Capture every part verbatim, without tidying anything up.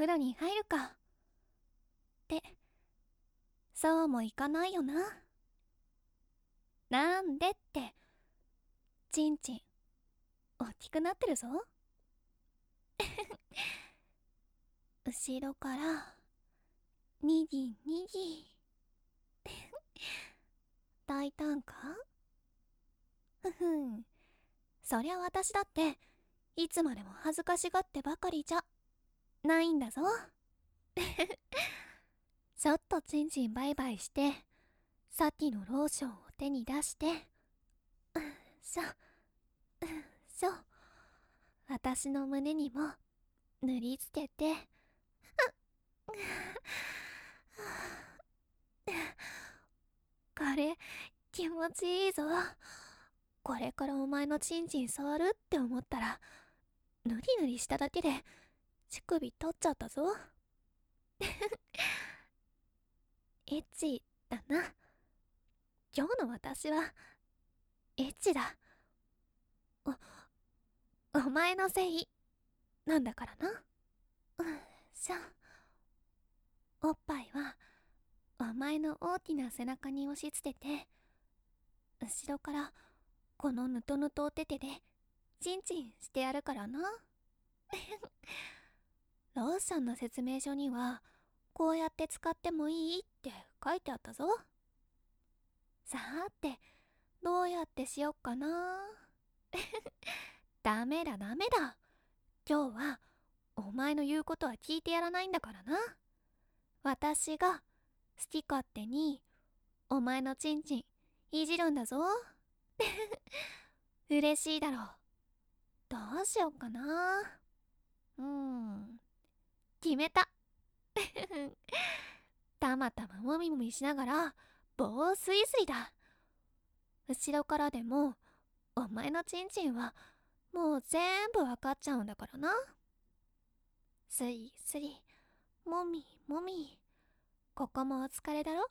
風呂に入るかって、そうもいかないよな。なんでって、ちんちん大きくなってるぞ。後ろからにぎにぎ大胆か。ふふん、そりゃ私だっていつまでも恥ずかしがってばかりじゃないんだぞ。ちょっとちんちんバイバイして、さっきのローションを手に出して、うんしょうんしょ、私の胸にも塗りつけて、これ気持ちいいぞ。これからお前のチンチン触るって思ったら、ぬりぬりしただけで乳首取っちゃったぞ。エッチだな。今日の私はエッチだ。お、お前のせいなんだからな。うんしょ。おっぱいはお前の大きな背中に押し付けて、後ろからこのぬとぬとおててでチンチンしてやるからな。ローションの説明書にはこうやって使ってもいいって書いてあったぞ。さーて、どうやってしよっかな。ダメだダメだ、今日はお前の言うことは聞いてやらないんだからな。私が好き勝手にお前のチンチンいじるんだぞ。嬉しいだろう。どうしよっかな。うーん、決めた。たまたまもみもみしながら棒スイスイだ。後ろからでもお前のチンチンはもう全部わかっちゃうんだからな。スリスリ、もみもみ、ここもお疲れだろ。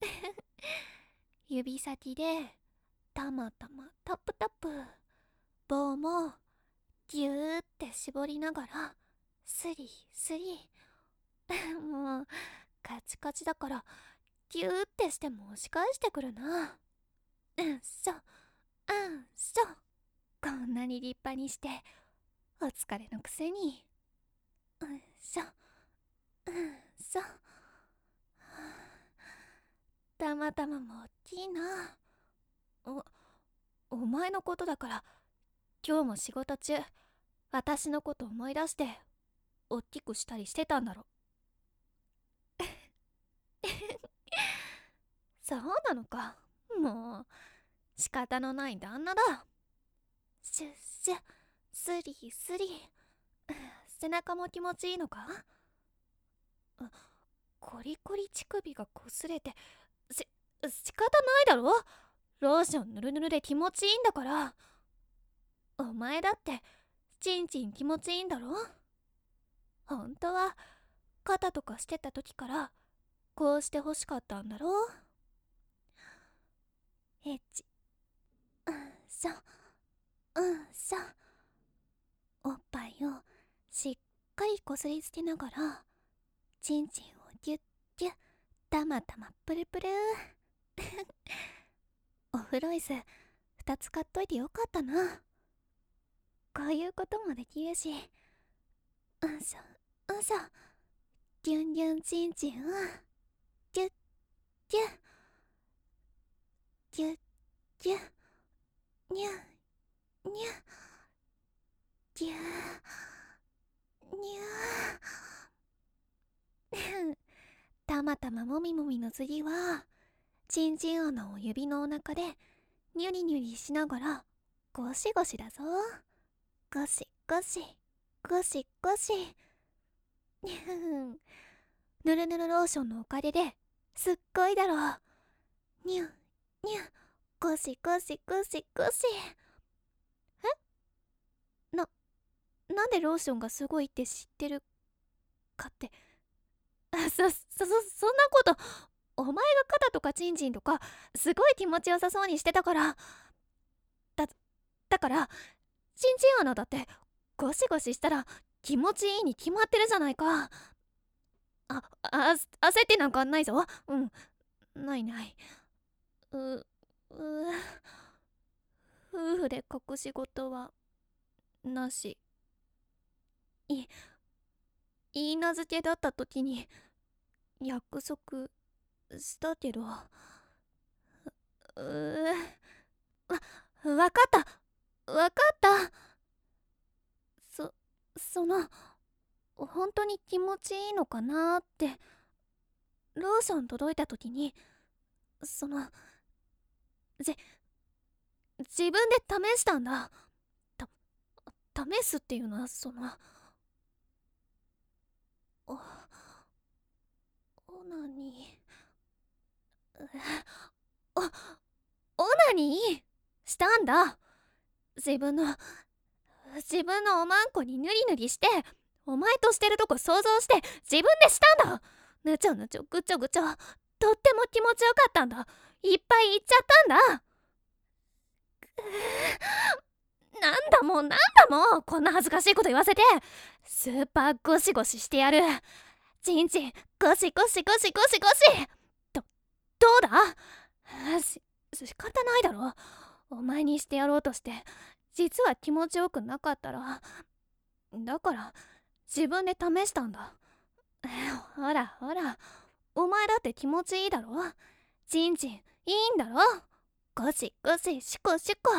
指先でたまたまタップタップ、棒もギューって絞りながらスリスリ。もうカチカチだからギューってしても押し返してくるな。うんしょうんしょ、こんなに立派にしてお疲れのくせに。うんしょうんしょ。たまたまも大きいな。おお前のことだから、今日も仕事中私のこと思い出しておっきくしたりしてたんだろ。そうなのか。もう仕方のない旦那だ。シュッシュ、スリスリ。背中も気持ちいいのか。コリコリ乳首が擦れてし仕方ないだろ。ローションぬるぬるで気持ちいいんだから。お前だってチンチン気持ちいいんだろ。本当は肩とかしてた時からこうして欲しかったんだろ。エッチ、うんしょうんしょ。おっぱいをしっかりこすりつけながらチンチンをギュッギュッ、たまたまプルプル。お風呂椅子ふたつ買っといてよかったな。こういうこともできるし。うんしょうんしょ、ギュンギュンチンチンをギュッギュッギュッギュッ、ニュニュギューニュー。たまたまもみもみの次はチンチン穴を指のお腹でニュリニュリしながらゴシゴシだぞ。ゴシゴシゴシゴシ。ぬるぬるローションのおかげですっごいだろう。ニュニュ、ゴシゴシゴシゴシ。えな、なんでローションがすごいって知ってるかって。そ、そ、そ、そんなこと、お前が肩とかチンチンとかすごい気持ちよさそうにしてたから。だ、だからチンチン穴だってゴシゴシしたら気持ちいいに決まってるじゃないか。 あ、あ、焦ってなんかないぞ。うん、ないない。う、う、夫婦で隠し事はなし。い、言い名付けだった時に約束したけど。うわ、わかった、わかった。そ、その、本当に気持ちいいのかなーって、ローション届いた時に、その、じ、自分で試したんだ。た、試すっていうのは、その、お、オナニー、お、オナニーしたんだ。自分の、自分のおまんこにぬりぬりして、お前としてるとこ想像して自分でしたんだ。ぬちょぬちょぐちょぐちょ、とっても気持ちよかったんだ。いっぱい言っちゃったんだ。なんだもう、なんだもう、こんな恥ずかしいこと言わせて。スーパーゴシゴシしてやる。ちんちんゴシゴシゴシゴシゴシ。どどうだ。し仕方ないだろ。お前にしてやろうとして実は気持ちよくなかったら、だから自分で試したんだ。ほらほら、お前だって気持ちいいだろ。ちんちんいいんだろ。ゴシゴシシコシコ。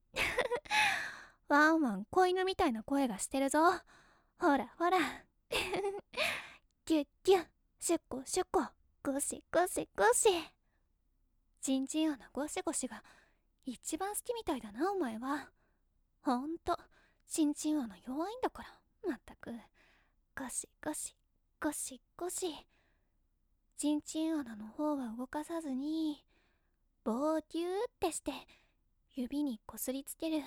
ワンワン子犬みたいな声がしてるぞ。ほらほら。ギュッギュッシュコシュコ、ゴシゴシゴシ。チンチンアナゴシゴシが一番好きみたいだな、お前は。ほんとチンチンアナ弱いんだから、まったく。ゴシゴシゴシゴシ。チンチンアナの方は動かさずに、棒をギューってして指にこすりつける。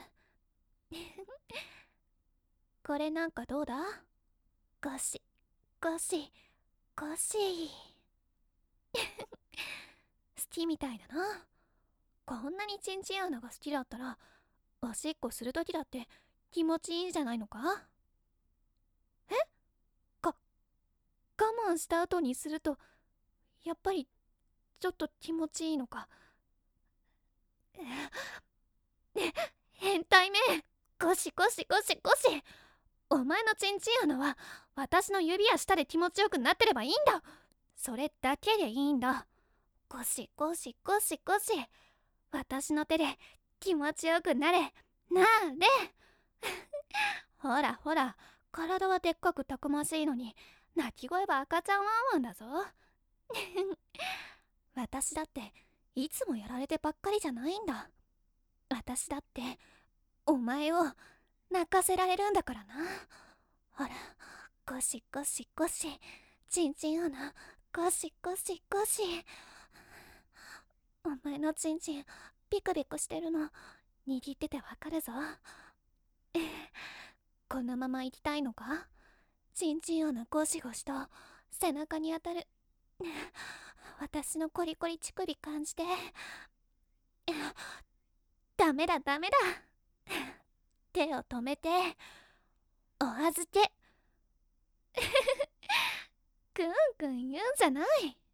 これなんかどうだ。ゴシゴシゴシ。好きみたいだな。こんなにチンチンアナが好きだったら、おしっこするときだって気持ちいいんじゃないのか。え、か我慢した後にするとやっぱりちょっと気持ちいいのか。え、変態め。ゴシゴシゴシゴシ。お前のチンチンアナは私の指や舌で気持ちよくなってればいいんだ。それだけでいいんだ。ゴシゴシゴシゴシ。私の手で気持ちよくなれ、なあれ。ほらほら、体はでっかくたくましいのに鳴き声は赤ちゃんワンワンだぞ。私だっていつもやられてばっかりじゃないんだ。私だってお前を泣かせられるんだからな。ほら、ゴシゴシゴシ、チンチンアナゴシゴシゴシ。お前のチンチンビクビクしてるの握っててわかるぞ。このまま行きたいのか。チンチンアナゴシゴシと背中に当たる私のコリコリ乳首感じて。ダメだダメだ。手を止めて。お預け。くんくん言うんじゃない。